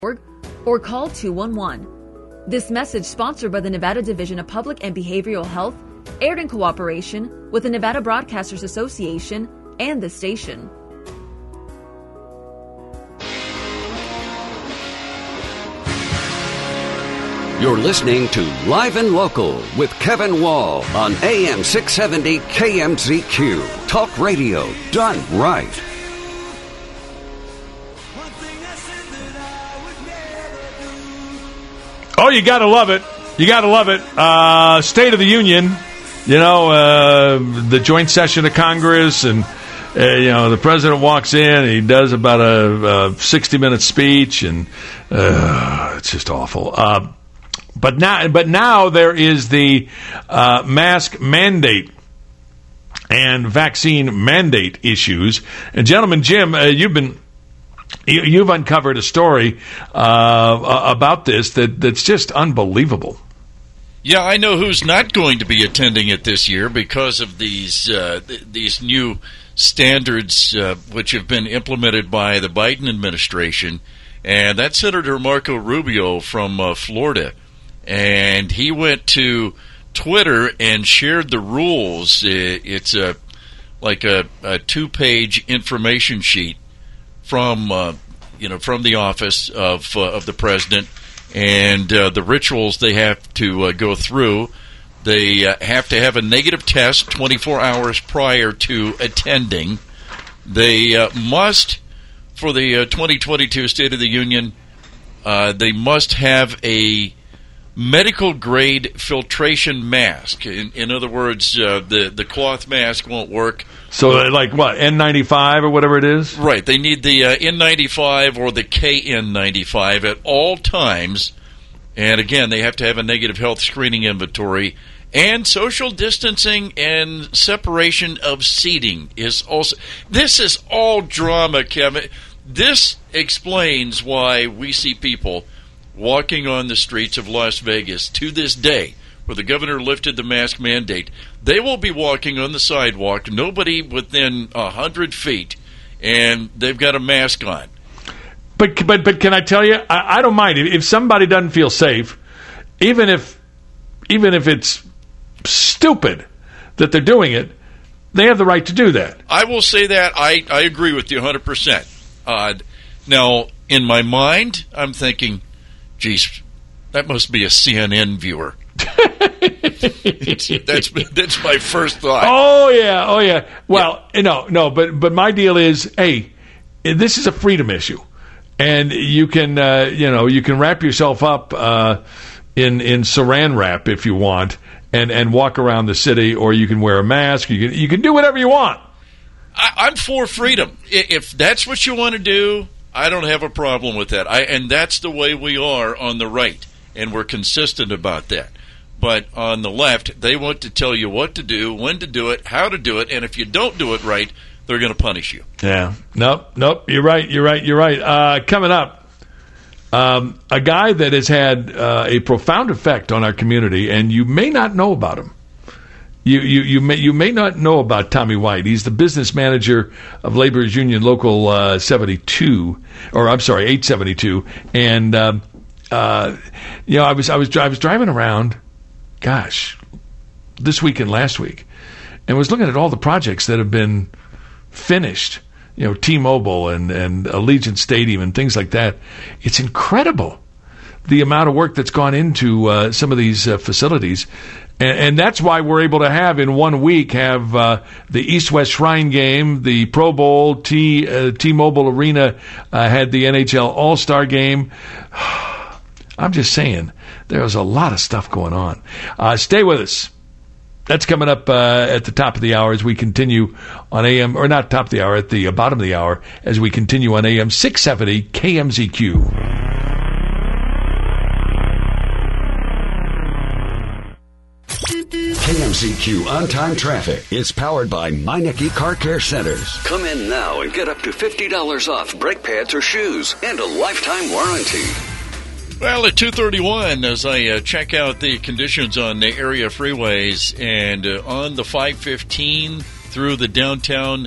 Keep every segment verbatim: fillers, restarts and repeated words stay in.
or call two one one. This message sponsored by the Nevada Division of Public and Behavioral Health, aired in cooperation with the Nevada Broadcasters Association and the station. You're listening to Live and Local with Kevin Wall on A M six seventy K M Z Q. Talk radio done right. Oh, you got to love it. You got to love it. Uh, State of the Union, you know, uh, the joint session of Congress, and, uh, you know, the president walks in, and he does about a sixty-minute speech, and uh, it's just awful. Uh, but now but now there is the uh, mask mandate and vaccine mandate issues. And, gentlemen, Jim, uh, you've been... You've uncovered a story uh, about this that, that's just unbelievable. Yeah, I know who's not going to be attending it this year because of these uh, th- these new standards uh, which have been implemented by the Biden administration, and that's Senator Marco Rubio from uh, Florida. And he went to Twitter and shared the rules. It's a like a, a two-page information sheet from uh, you know from the office of uh, of the president, and uh, the rituals they have to uh, go through. They uh, have to have a negative test twenty-four hours prior to attending. They uh, must, for the uh, twenty twenty-two State of the Union, uh, they must have a medical grade filtration mask. In, in other words, uh, the the cloth mask won't work. So, like what, N ninety-five or whatever it is? Right. They need the uh, N ninety-five or the K N ninety-five at all times. And again, they have to have a negative health screening inventory. And social distancing and separation of seating is also... This is all drama, Kevin. This explains why we see people walking on the streets of Las Vegas to this day, where the governor lifted the mask mandate. They will be walking on the sidewalk, nobody within a hundred feet, and they've got a mask on. But but but can I tell you, I, I don't mind if somebody doesn't feel safe, even if even if it's stupid that they're doing it, they have the right to do that. I will say that I, I agree with you one hundred percent. Uh, now, in my mind, I'm thinking, geez, that must be a C N N viewer. that's that's my first thought. Oh yeah, oh yeah. Well, yeah. no, no, but but my deal is, hey, this is a freedom issue, and you can uh, you know you can wrap yourself up uh, in in Saran wrap if you want, and, and walk around the city, or you can wear a mask. You can you can do whatever you want. I, I'm for freedom. If that's what you want to do, I don't have a problem with that. I and that's the way we are on the right, and we're consistent about that. But on the left, they want to tell you what to do, when to do it, how to do it, and if you don't do it right, they're going to punish you. Yeah. Nope, nope, you're right, you're right, you're right. Uh, coming up, um, a guy that has had uh, a profound effect on our community, and you may not know about him. You, you, you, may, you may not know about Tommy White. He's the business manager of Laborers Union Local uh, seventy-two, or I'm sorry, eight seventy-two. And, uh, uh, you know, I was, I was, I was driving around, gosh, this week and last week, and was looking at all the projects that have been finished, you know, T-Mobile and, and Allegiant Stadium and things like that. It's incredible the amount of work that's gone into uh, some of these uh, facilities. And, and that's why we're able to have, in one week, have uh, the East-West Shrine game, the Pro Bowl, T, uh, T-Mobile Arena uh, had the N H L All-Star game. I'm just saying, there's a lot of stuff going on. Uh, stay with us. That's coming up uh, at the top of the hour as we continue on A M, or not top of the hour, at the uh, bottom of the hour, as we continue on A M six seventy K M Z Q. K M Z Q On-Time Traffic is powered by Meineke Car Care Centers. Come in now and get up to fifty dollars off brake pads or shoes and a lifetime warranty. Well, at two thirty-one, as I uh, check out the conditions on the area freeways, and uh, on the five fifteen through the downtown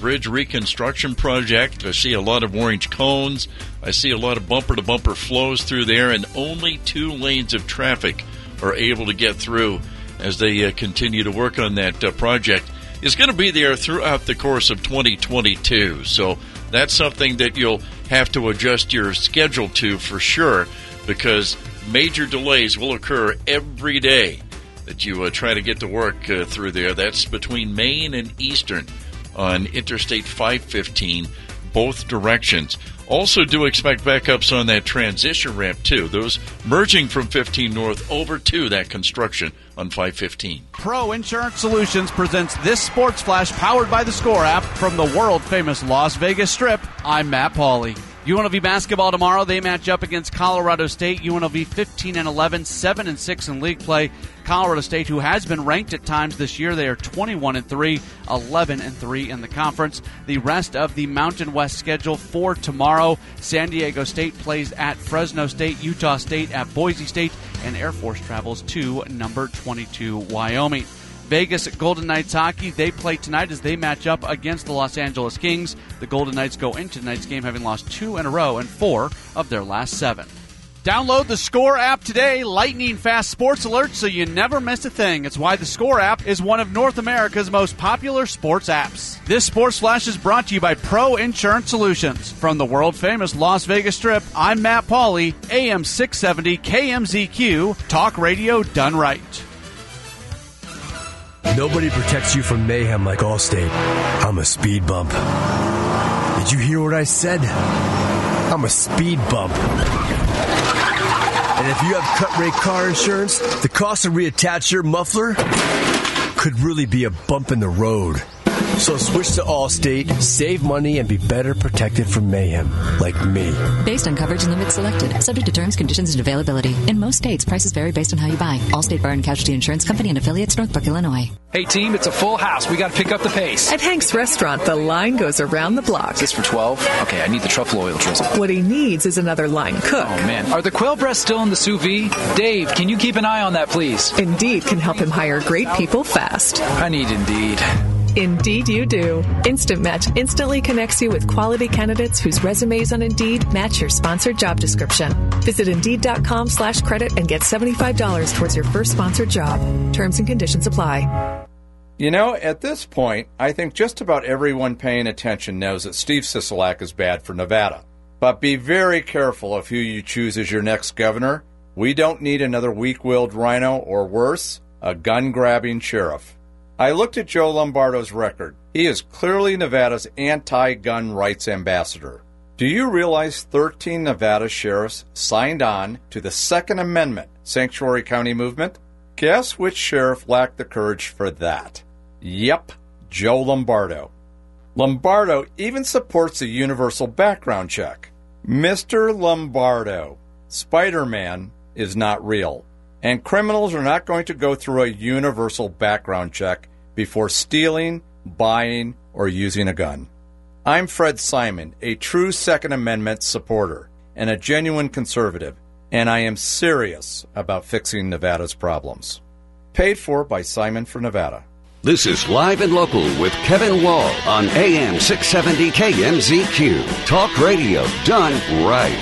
bridge reconstruction project. I see a lot of orange cones. I see a lot of bumper-to-bumper flows through there, and only two lanes of traffic are able to get through as they uh, continue to work on that uh, project. It's going to be there throughout the course of twenty twenty-two. So that's something that you'll have to adjust your schedule to for sure, because major delays will occur every day that you uh, try to get to work uh, through there. That's between Main and Eastern on Interstate five fifteen, both directions. Also do expect backups on that transition ramp, too. Those merging from fifteen North over to that construction on five fifteen. Pro Insurance Solutions presents this Sports Flash powered by the Score app from the world-famous Las Vegas Strip. I'm Matt Pauley. U N L V basketball tomorrow. They match up against Colorado State. U N L V fifteen and eleven, seven and six in league play. Colorado State, who has been ranked at times this year, they are twenty-one and three, eleven and three in the conference. The rest of the Mountain West schedule for tomorrow: San Diego State plays at Fresno State, Utah State at Boise State, and Air Force travels to number twenty-two Wyoming. Vegas Golden Knights hockey, they play tonight as they match up against the Los Angeles Kings. The Golden Knights go into tonight's game having lost two in a row and four of their last seven. Download the Score app today. Lightning fast sports alerts so you never miss a thing. It's why the Score app is one of North America's most popular sports apps. This Sports Flash is brought to you by Pro Insurance Solutions. From the world-famous Las Vegas Strip, I'm Matt Pauley, A M six seventy K M Z Q, talk radio done right. Nobody protects you from mayhem like Allstate. I'm a speed bump. Did you hear what I said? I'm a speed bump. And if you have cut rate car insurance, the cost to reattach your muffler could really be a bump in the road. So switch to Allstate, save money, and be better protected from mayhem, like me. Based on coverage and limits selected, subject to terms, conditions, and availability. In most states, prices vary based on how you buy. Allstate Bar and Casualty Insurance Company and affiliates, Northbrook, Illinois. Hey, team, it's a full house. We got to pick up the pace. At Hank's Restaurant, the line goes around the block. Is this for twelve? Okay, I need the truffle oil drizzle. What he needs is another line cook. Oh, man. Are the quail breasts still in the sous vide? Dave, can you keep an eye on that, please? Indeed can help him hire great people fast. I need Indeed. Indeed you do. Instant Match instantly connects you with quality candidates whose resumes on Indeed match your sponsored job description. Visit Indeed.com slash credit and get seventy-five dollars towards your first sponsored job. Terms and conditions apply. You know, at this point, I think just about everyone paying attention knows that Steve Sisolak is bad for Nevada. But be very careful of who you choose as your next governor. We don't need another weak-willed rhino or worse, a gun-grabbing sheriff. I looked at Joe Lombardo's record. He is clearly Nevada's anti-gun rights ambassador. Do you realize thirteen Nevada sheriffs signed on to the Second Amendment Sanctuary County movement? Guess which sheriff lacked the courage for that? Yep, Joe Lombardo. Lombardo even supports a universal background check. Mister Lombardo, Spider-Man is not real. And criminals are not going to go through a universal background check before stealing, buying, or using a gun. I'm Fred Simon, a true Second Amendment supporter and a genuine conservative, and I am serious about fixing Nevada's problems. Paid for by Simon for Nevada. This is Live and Local with Kevin Wall on A M six seventy K M Z Q. Talk radio done right.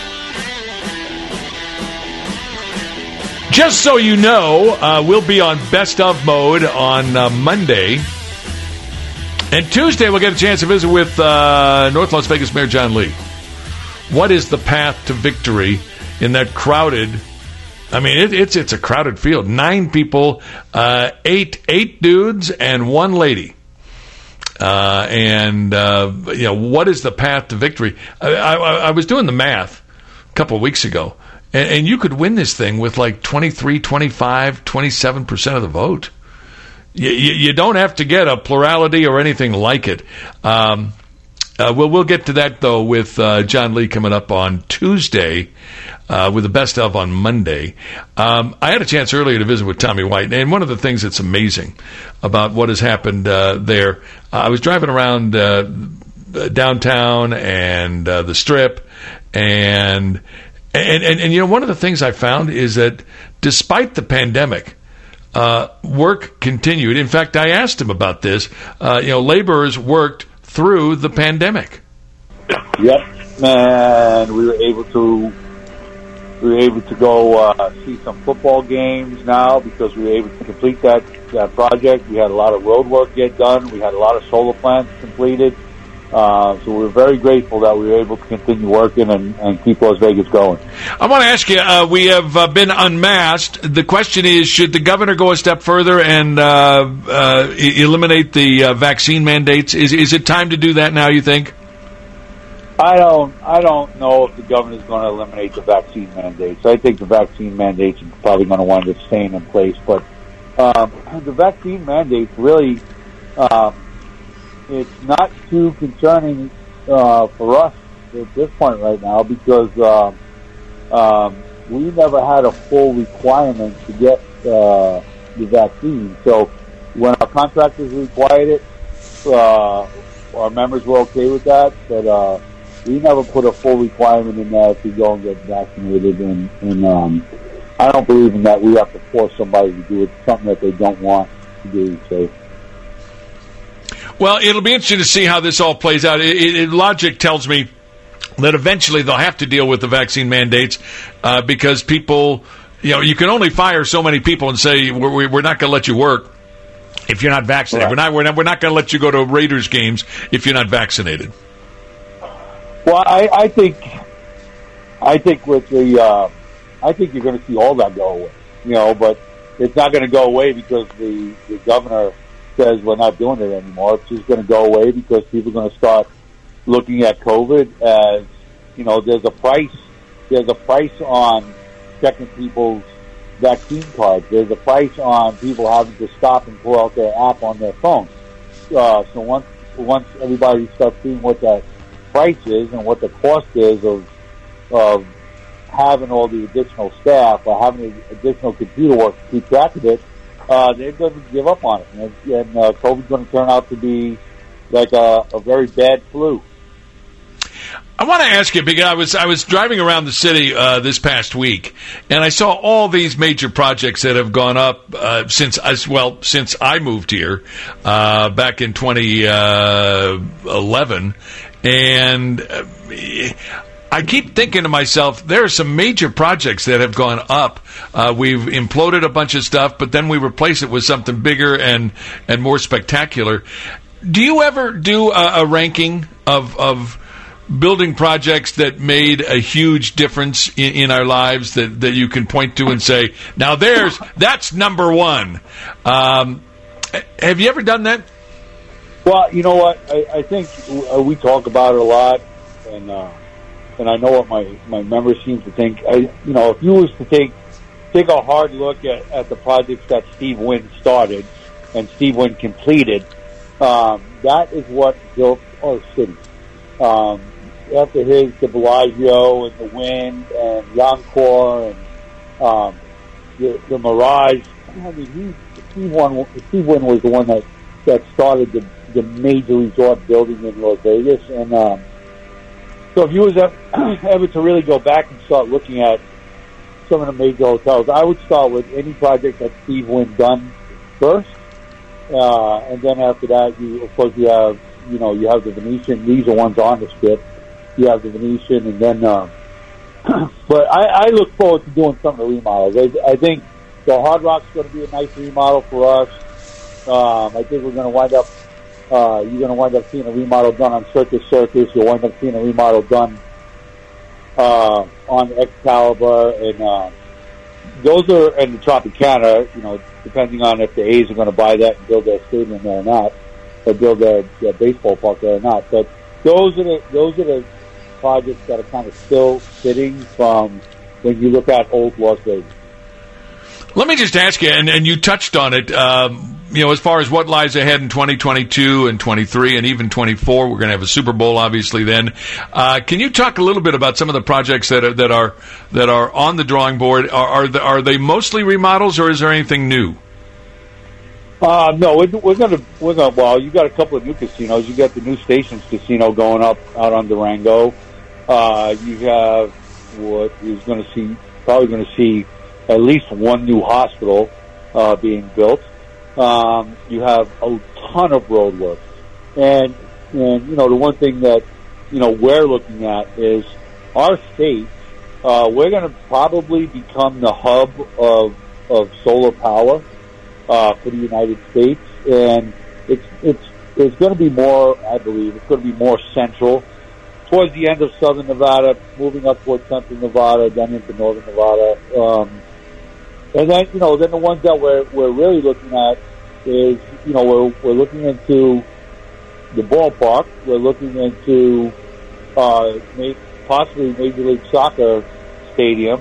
Just so you know, uh, we'll be on Best Of mode on uh, Monday. And Tuesday, we'll get a chance to visit with uh, North Las Vegas Mayor John Lee. What is the path to victory in that crowded, I mean, it, it's it's a crowded field. Nine people, uh, eight eight dudes, and one lady. Uh, and, uh, you know, what is the path to victory? I, I, I was doing the math a couple of weeks ago. And, and you could win this thing with like twenty-three, twenty-five, twenty-seven percent of the vote. You, you, you don't have to get a plurality or anything like it. Um, uh, we'll, we'll get to that, though, with uh, John Lee coming up on Tuesday, uh, with the Best Of on Monday. Um, I had a chance earlier to visit with Tommy White, and one of the things that's amazing about what has happened uh, there, uh, I was driving around uh, downtown and uh, the Strip, and... And, and, and, you know, one of the things I found is that despite the pandemic, uh, work continued. In fact, I asked him about this. Uh, you know, laborers worked through the pandemic. Yep, and we were able to we were able to go uh, see some football games now because we were able to complete that, that project. We had a lot of road work get done. We had a lot of solar plants completed. Uh, so we're very grateful that we were able to continue working and, and keep Las Vegas going. I want to ask you, uh, we have uh, been unmasked. The question is, should the governor go a step further and uh, uh, e- eliminate the uh, vaccine mandates? Is, is it time to do that now, you think? I don't I don't know if the governor is going to eliminate the vaccine mandates. I think the vaccine mandates are probably going to wind up staying in place. But um, the vaccine mandates really... Um, it's not too concerning uh, for us at this point right now because um, um, we never had a full requirement to get uh, the vaccine. So when our contractors required it, uh, our members were okay with that, but uh, we never put a full requirement in there to go and get vaccinated. And, and um, I don't believe in that. We have to force somebody to do it, something that they don't want to do. So. Well, it'll be interesting to see how this all plays out. It, it, logic tells me that eventually they'll have to deal with the vaccine mandates uh, because people, you know, you can only fire so many people and say we're, we're not going to let you work if you're not vaccinated. Right. We're not we're not, we're not going to let you go to Raiders games if you're not vaccinated. Well, I, I think I think with the uh, I think you're going to see all that go away. You know, but it's not going to go away because the, the governor says we're not doing it anymore. It's just going to go away because people are going to start looking at COVID as, you know, there's a price, there's a price on checking people's vaccine cards. There's a price on people having to stop and pull out their app on their phone. Uh, so once, once everybody starts seeing what that price is and what the cost is of, of having all the additional staff or having additional computer work to keep track of it, Uh, they're going to give up on it, and, and uh, COVID's going to turn out to be like a, a very bad flu. I want to ask you because I was I was driving around the city uh, this past week, and I saw all these major projects that have gone up uh, since as well since I moved here uh, back in twenty eleven, and. Uh, I keep thinking to myself, there are some major projects that have gone up. Uh, we've imploded a bunch of stuff, but then we replace it with something bigger and, and more spectacular. Do you ever do a, a ranking of, of building projects that made a huge difference in, in our lives that, that you can point to and say, now there's, that's number one. Um, have you ever done that? Well, you know what? I, I think we talk about it a lot, and, uh, and I know what my, my members seem to think. I, you know, if you was to take take a hard look at, at the projects that Steve Wynn started and Steve Wynn completed, um, that is what built our city. Um, after his, the Bellagio and the Wynn and the Encore and um, the, the Mirage, I mean, he, Steve, Wynn, Steve Wynn was the one that, that started the, the major resort building in Las Vegas, and um, so if you was ever to really go back and start looking at some of the major hotels, I would start with any project that Steve Wynn done first, uh, and then after that, you of course you have you know you have the Venetian. These are ones on the strip. You have the Venetian, and then. Uh, but I, I look forward to doing some of the remodels. I, I think the Hard Rock's going to be a nice remodel for us. Um, I think we're going to wind up. Uh, you're going to wind up seeing a remodel done on Circus Circus. You'll wind up seeing a remodel done uh, on Excalibur, and uh, those are in the Tropicana. You know, depending on if the A's are going to buy that and build their stadium there or not, or build their, their baseball park there or not. But those are the those are the projects that are kind of still sitting from when you look at old Las Vegas. Let me just ask you, and, and you touched on it. Um, You know, as far as what lies ahead in twenty twenty-two and twenty-three and even twenty-four, we're going to have a Super Bowl, obviously. Then, uh, can you talk a little bit about some of the projects that are that are that are on the drawing board? Are are, the, are they mostly remodels, or is there anything new? Uh, no, we're, we're going to we're going. Well, you got a couple of new casinos. You got the new Stations Casino going up out on Durango. Uh, you have what is going to see probably going to see at least one new hospital uh, being built. Um, you have a ton of road work. And and you know, the one thing that you know we're looking at is our state. Uh, we're going to probably become the hub of of solar power uh, for the United States, and it's it's it's going to be more. I believe it's going to be more central towards the end of southern Nevada, moving up towards central Nevada, then into northern Nevada, um, and then you know then the ones that we're we're really looking at is you know we're we're looking into the ballpark. We're looking into uh, make, possibly Major League Soccer stadium,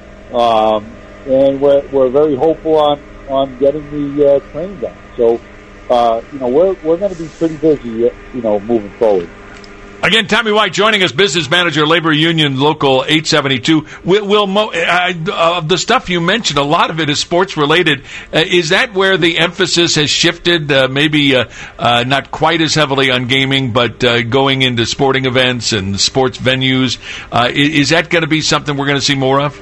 um, and we're we're very hopeful on, on getting the uh, train done. So, uh, you know, we're we're going to be pretty busy, you know, moving forward. Again, Tommy White joining us, business manager, Labor Union Local eight seventy-two. Will, will Mo, uh, uh, the stuff you mentioned, a lot of it is sports related. Uh, is that where the emphasis has shifted? Uh, maybe uh, uh, not quite as heavily on gaming, but uh, going into sporting events and sports venues. Uh, is, is that going to be something we're going to see more of?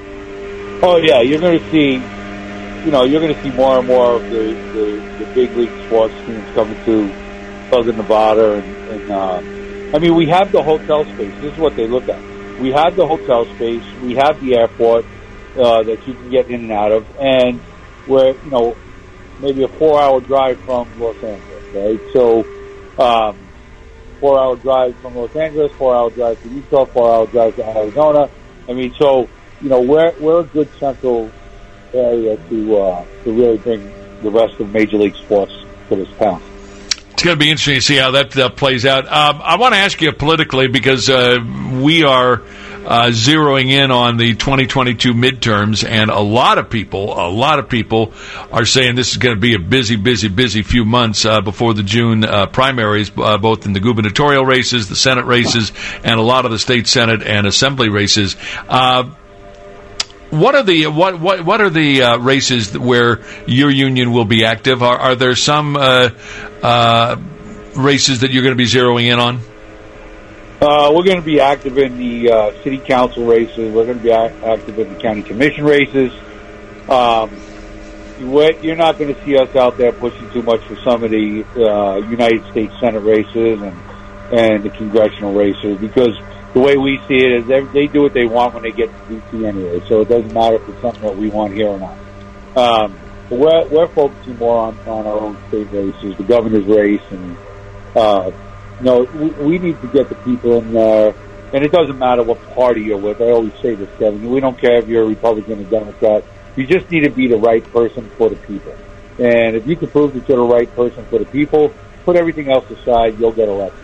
Oh yeah, you're going to see. You know, you're going to see more and more of the, the, the big league sports teams coming to Southern Nevada, and. and uh, I mean, we have the hotel space. This is what they look at. We have the hotel space. We have the airport uh, that you can get in and out of, and we're you know maybe a four-hour drive from Los Angeles, right? So, um, four-hour drive from Los Angeles, four-hour drive to Utah, four-hour drive to Arizona. I mean, so you know we're we're a good central area to uh, to really bring the rest of Major League Sports to this town. It's going to be interesting to see how that uh, plays out. Um, I want to ask you politically, because uh, we are uh, zeroing in on the twenty twenty-two midterms, and a lot of people, a lot of people are saying this is going to be a busy, busy, busy few months uh, before the June uh, primaries, uh, both in the gubernatorial races, the Senate races, and a lot of the state Senate and Assembly races. Uh, What are the what what what are the uh, races where your union will be active? Are, are there some uh, uh, races that you're going to be zeroing in on? Uh, we're going to be active in the uh, city council races. We're going to be a- active in the county commission races. Um, you're not going to see us out there pushing too much for some of the uh, United States Senate races and and the congressional races, because the way we see it is they, they do what they want when they get to D C anyway, so it doesn't matter if it's something that we want here or not. Um, but we're, we're focusing more on, on our own state races, the governor's race, and, uh, you know, we, we need to get the people in there, and it doesn't matter what party you're with. I always say this, Kevin, we don't care if you're a Republican or Democrat. You just need to be the right person for the people. And if you can prove that you're the right person for the people, put everything else aside, you'll get elected.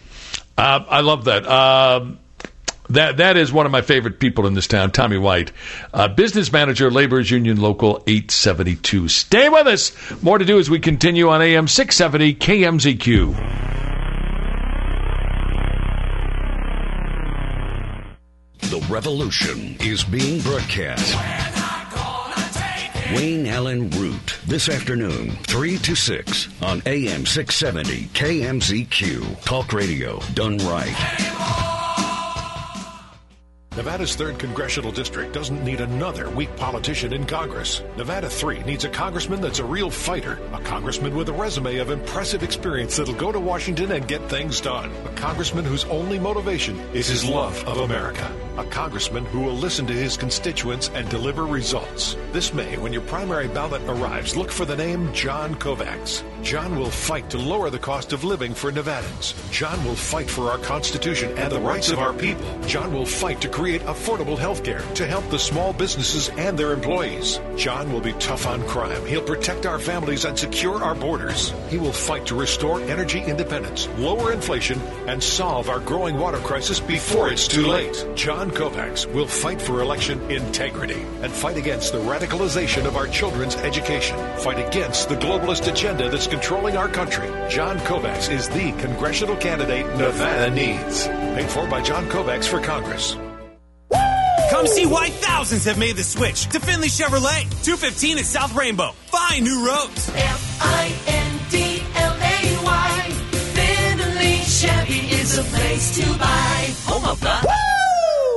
Uh, I love that. Um, that that is one of my favorite people in this town, Tommy White, uh, business manager, Labor's Union Local eight seventy-two. Stay with us. More to do as we continue on A M six seventy K M Z Q. The revolution is being broadcast. Wayne Allen Root, this afternoon, three to six on A M six seventy K M Z Q. Talk radio done right. Nevada's third Congressional District doesn't need another weak politician in Congress. Nevada three needs a congressman that's a real fighter, a congressman with a resume of impressive experience that'll go to Washington and get things done, a congressman whose only motivation is his love of America, a congressman who will listen to his constituents and deliver results. This May, when your primary ballot arrives, look for the name John Kovacs. John will fight to lower the cost of living for Nevadans. John will fight for our Constitution and the rights of our people. John will fight to create affordable health care to help the small businesses and their employees. John will be tough on crime. He'll protect our families and secure our borders. He will fight to restore energy independence, lower inflation, and solve our growing water crisis before it's too late. John Kovacs will fight for election integrity and fight against the radicalization of our children's education. Fight against the globalist agenda that's controlling our country. John Kovacs is the congressional candidate Nevada needs. Paid for by John Kovacs for Congress. Come see why thousands have made the switch to Finley Chevrolet. two fifteen at South Rainbow. Find new roads. F I N D L A Y. Finley Chevy is a place to buy. Home of the... Woo!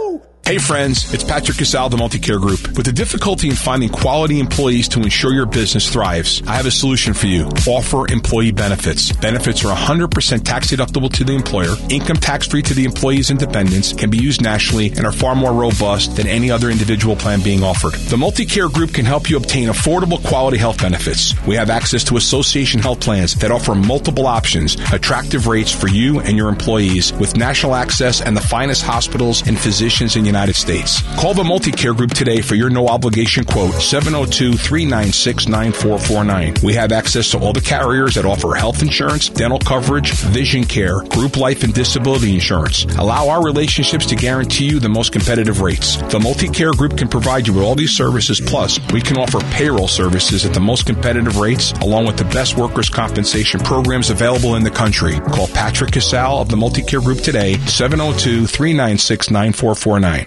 Hey friends, it's Patrick Casal of the Multicare Group. With the difficulty in finding quality employees to ensure your business thrives, I have a solution for you. Offer employee benefits. Benefits are one hundred percent tax deductible to the employer, income tax free to the employee's and dependents, can be used nationally, and are far more robust than any other individual plan being offered. The Multicare Group can help you obtain affordable quality health benefits. We have access to association health plans that offer multiple options, attractive rates for you and your employees, with national access and the finest hospitals and physicians in the United States. Call the Multicare Group today for your no-obligation quote, seven oh two, three nine six, nine four four nine. We have access to all the carriers that offer health insurance, dental coverage, vision care, group life and disability insurance. Allow our relationships to guarantee you the most competitive rates. The Multicare Group can provide you with all these services, plus we can offer payroll services at the most competitive rates, along with the best workers' compensation programs available in the country. Call Patrick Casal of the Multicare Group today, seven oh two, three nine six, nine four four nine.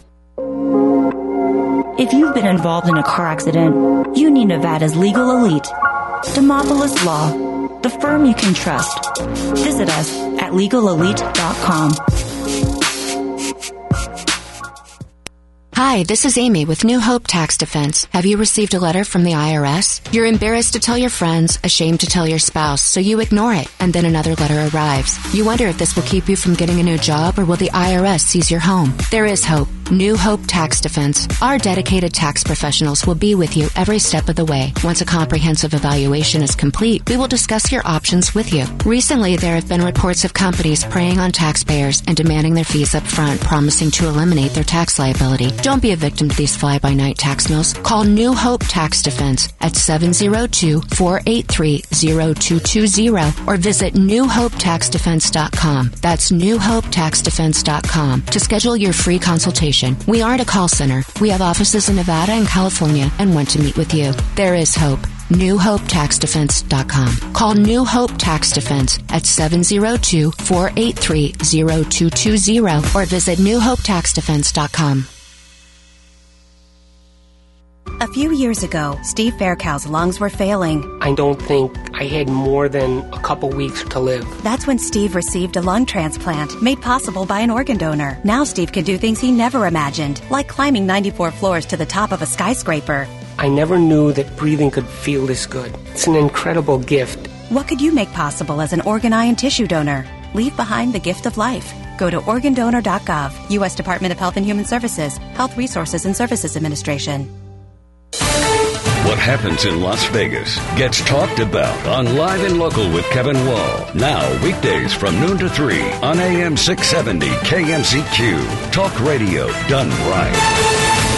If you've been involved in a car accident, you need Nevada's legal elite, Demopolis Law, the firm you can trust. Visit us at legal elite dot com. Hi, this is Amy with New Hope Tax Defense. Have you received a letter from the I R S? You're embarrassed to tell your friends, ashamed to tell your spouse, so you ignore it, and then another letter arrives. You wonder if this will keep you from getting a new job, or will the I R S seize your home? There is hope. New Hope Tax Defense. Our dedicated tax professionals will be with you every step of the way. Once a comprehensive evaluation is complete, we will discuss your options with you. Recently, there have been reports of companies preying on taxpayers and demanding their fees up front, promising to eliminate their tax liability. Don't be a victim to these fly-by-night tax mills. Call New Hope Tax Defense at seven oh two, four eight three, oh two two oh or visit new hope tax defense dot com. That's new hope tax defense dot com to schedule your free consultation. We aren't a call center. We have offices in Nevada and California and want to meet with you. There is hope. new hope tax defense dot com. Call New Hope Tax Defense at seven oh two, four eight three, oh two two oh or visit new hope tax defense dot com. A few years ago, Steve Faircow's lungs were failing. I don't think I had more than a couple weeks to live. That's when Steve received a lung transplant made possible by an organ donor. Now Steve can do things he never imagined, like climbing ninety-four floors to the top of a skyscraper. I never knew that breathing could feel this good. It's an incredible gift. What could you make possible as an organ, eye, and tissue donor? Leave behind the gift of life. Go to organ donor dot gov, U S Department of Health and Human Services, Health Resources and Services Administration. What happens in Las Vegas gets talked about on Live and Local with Kevin Wall. Now, weekdays from noon to three on A M six seventy K M C Q. Talk radio done right.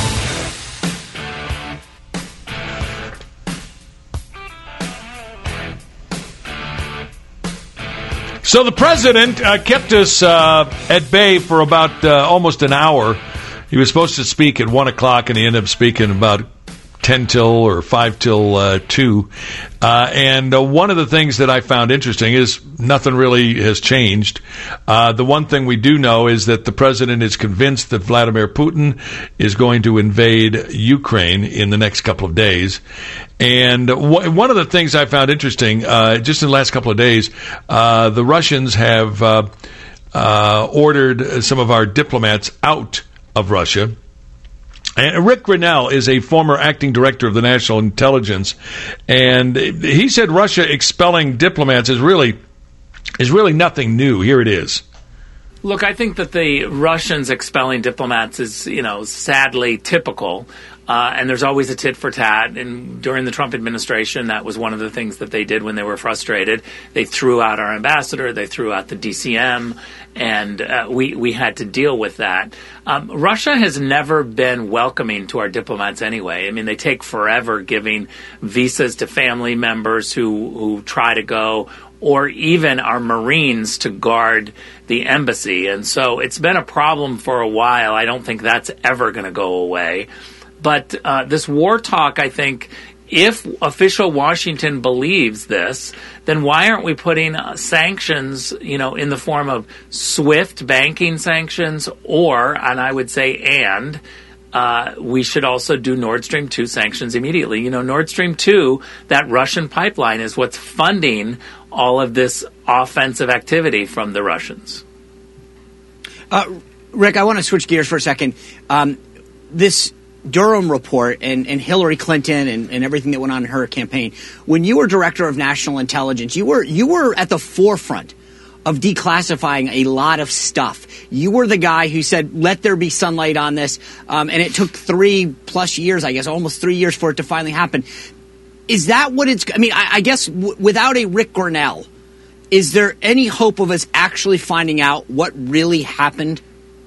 So the president uh, kept us uh, at bay for about uh, almost an hour. He was supposed to speak at one o'clock, and he ended up speaking about ten till or five till uh, two. Uh, and uh, one of the things that I found interesting is nothing really has changed. Uh, the one thing we do know is that the president is convinced that Vladimir Putin is going to invade Ukraine in the next couple of days. And w- one of the things I found interesting, uh, just in the last couple of days, uh, the Russians have uh, uh, ordered some of our diplomats out of Russia. And Rick Grinnell is a former acting director of the National Intelligence, and he said Russia expelling diplomats is really is really nothing new. Here it is. Look, I think that the Russians expelling diplomats is, you know, sadly typical. Uh, and there's always a tit for tat. And during the Trump administration, that was one of the things that they did when they were frustrated. They threw out our ambassador. They threw out the D C M. And uh, we, we had to deal with that. Um, Russia has never been welcoming to our diplomats anyway. I mean, they take forever giving visas to family members who, who try to go, or even our Marines to guard the embassy. And so it's been a problem for a while. I don't think that's ever going to go away. But uh, this war talk, I think, if official Washington believes this, then why aren't we putting uh, sanctions, you know, in the form of SWIFT banking sanctions, or, and I would say, and, uh, we should also do Nord Stream two sanctions immediately. You know, Nord Stream two, that Russian pipeline, is what's funding all of this offensive activity from the Russians. Uh, Rick, I want to switch gears for a second. Um, this Durham report and, and Hillary Clinton and, and everything that went on in her campaign. When you were director of national intelligence, you were you were at the forefront of declassifying a lot of stuff. You were the guy who said, let there be sunlight on this. Um, and it took three plus years, I guess, almost three years for it to finally happen. Is that what it's, I mean, I, I guess w- without a Rick Grenell, is there any hope of us actually finding out what really happened?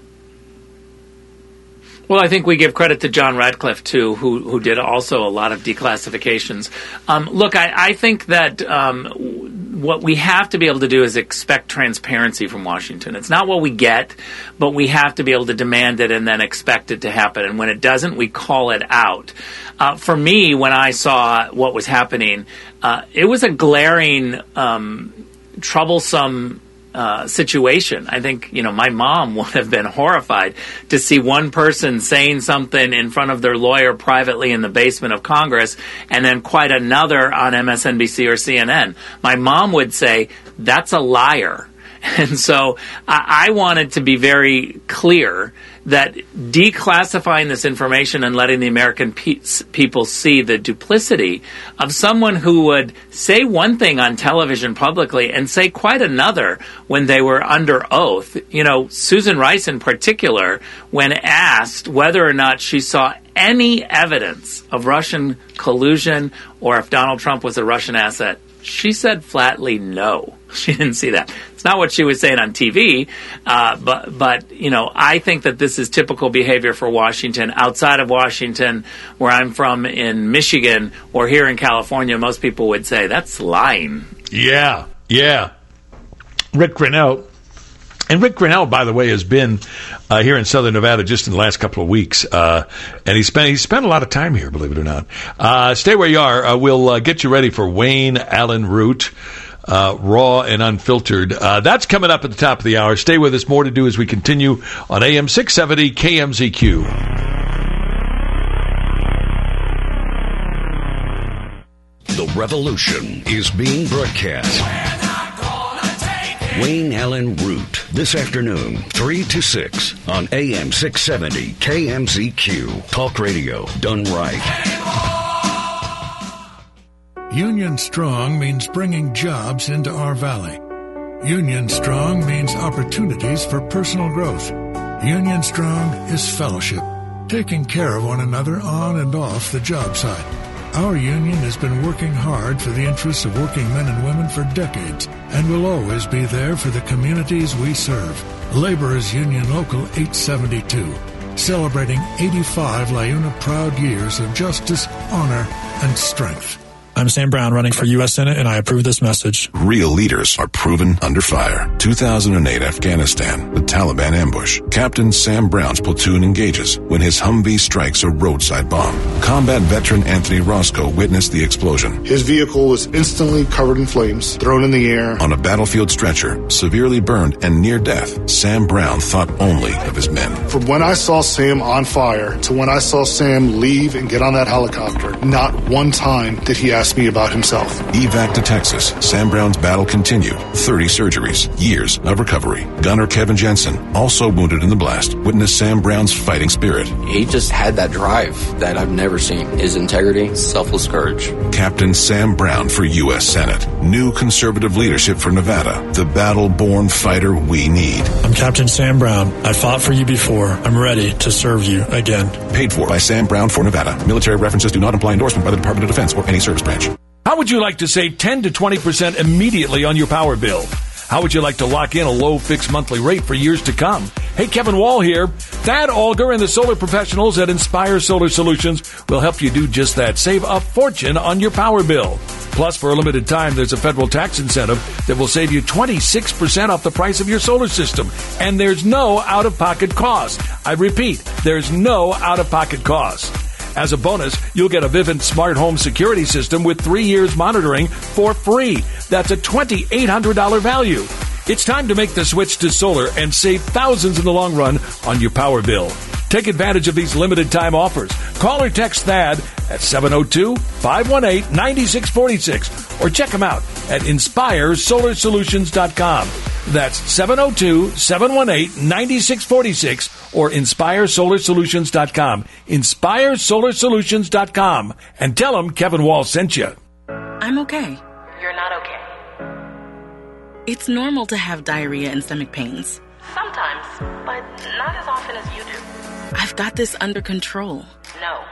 Well, I think we give credit to John Radcliffe, too, who who did also a lot of declassifications. Um, look, I, I think that um, what we have to be able to do is expect transparency from Washington. It's not what we get, but we have to be able to demand it and then expect it to happen. And when it doesn't, we call it out. Uh, for me, when I saw what was happening, uh, it was a glaring, um, troublesome Uh, situation. I think, you know, my mom would have been horrified to see one person saying something in front of their lawyer privately in the basement of Congress and then quite another on M S N B C or C N N. My mom would say, that's a liar. And so I, I wanted to be very clear that declassifying this information and letting the American pe- people see the duplicity of someone who would say one thing on television publicly and say quite another when they were under oath. You know, Susan Rice in particular, when asked whether or not she saw any evidence of Russian collusion or if Donald Trump was a Russian asset, she said flatly no. She didn't see that. It's not what she was saying on T V, uh, but, but, you know, I think that this is typical behavior for Washington. Outside of Washington, where I'm from in Michigan or here in California, most people would say that's lying. Yeah, yeah. Rick Grenell. And Rick Grenell, by the way, has been uh, here in Southern Nevada just in the last couple of weeks, uh, and he spent he spent a lot of time here, believe it or not. Uh, stay where you are. Uh, we'll uh, get you ready for Wayne Allen Root, uh, raw and unfiltered. Uh, that's coming up at the top of the hour. Stay with us. More to do as we continue on A M six seventy K M Z Q. The revolution is being broadcast. Wayne Allen Root, this afternoon, three to six on A M six seventy K M Z Q. Talk radio done right. Union Strong means bringing jobs into our valley. Union Strong means opportunities for personal growth. Union Strong is fellowship, taking care of one another on and off the job site. Our union has been working hard for the interests of working men and women for decades and will always be there for the communities we serve. Laborers Union Local eight seventy-two, celebrating eighty-five LiUNA proud years of justice, honor, and strength. I'm Sam Brown, running for U S Senate, and I approve this message. Real leaders are proven under fire. two thousand eight Afghanistan, the Taliban ambush. Captain Sam Brown's platoon engages when his Humvee strikes a roadside bomb. Combat veteran Anthony Roscoe witnessed the explosion. His vehicle was instantly covered in flames, thrown in the air. On a battlefield stretcher, severely burned and near death, Sam Brown thought only of his men. From when I saw Sam on fire to when I saw Sam leave and get on that helicopter, not one time did he ask me about himself. Evac to Texas. Sam Brown's battle continued. thirty surgeries. Years of recovery. Gunner Kevin Jensen, also wounded in the blast, witnessed Sam Brown's fighting spirit. He just had that drive that I've never seen. His integrity, selfless courage. Captain Sam Brown for U S Senate. New conservative leadership for Nevada. The battle-born fighter we need. I'm Captain Sam Brown. I fought for you before. I'm ready to serve you again. Paid for by Sam Brown for Nevada. Military references do not imply endorsement by the Department of Defense or any service branch. How would you like to save ten to twenty percent immediately on your power bill? How would you like to lock in a low fixed monthly rate for years to come? Hey, Kevin Wall here. Thad Alger and the solar professionals at Inspire Solar Solutions will help you do just that. Save a fortune on your power bill. Plus, for a limited time, there's a federal tax incentive that will save you twenty-six percent off the price of your solar system. And there's no out-of-pocket cost. I repeat, there's no out-of-pocket cost. As a bonus, you'll get a Vivint Smart Home Security System with three years monitoring for free. That's a twenty-eight hundred dollars value. It's time to make the switch to solar and save thousands in the long run on your power bill. Take advantage of these limited time offers. Call or text Thad at seven oh two, five one eight, nine six four six or check them out at inspire solar solutions dot com. That's seven oh two, seven one eight, nine six four six or inspire solar solutions dot com. inspire solar solutions dot com. And tell them Kevin Wall sent you. I'm okay. You're not okay. It's normal to have diarrhea and stomach pains. Sometimes, but not as often as you do. I've got this under control. No.